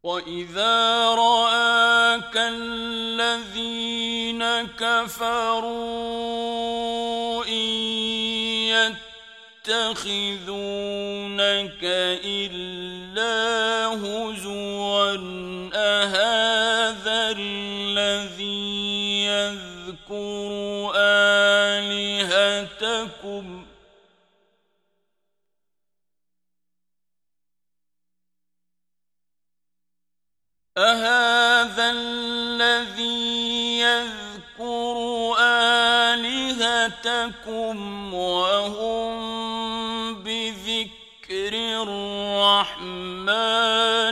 وَإِذَا رَآكَ الَّذِينَ كَفَرُوا إِن يَتَّخِذُونَكَ إِلَّا هُزُوًا أَهَٰذَا الَّذِي يَذْكُرُ آلِهَتَكُمْ وَهُم بِذِكْرِ الرَّحْمَٰنِ